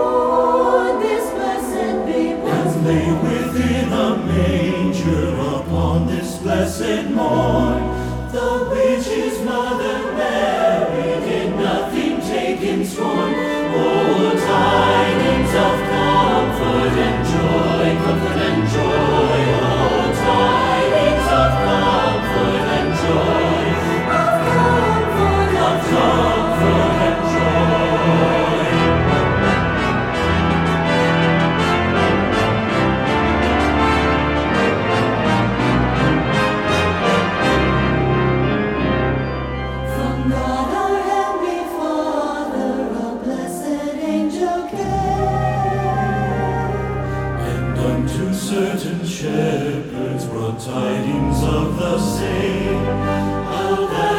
this blessed babe and lay within a manger upon this blessed morn. The which his mother Mary did nothing take in scorn. Oh, tidings of comfort and joy, comfort and joy. Oh, tidings of comfort and joy, of comfort and joy. from God our heavenly Father, a blessed angel came. And unto certain shepherds brought tidings of the same, how that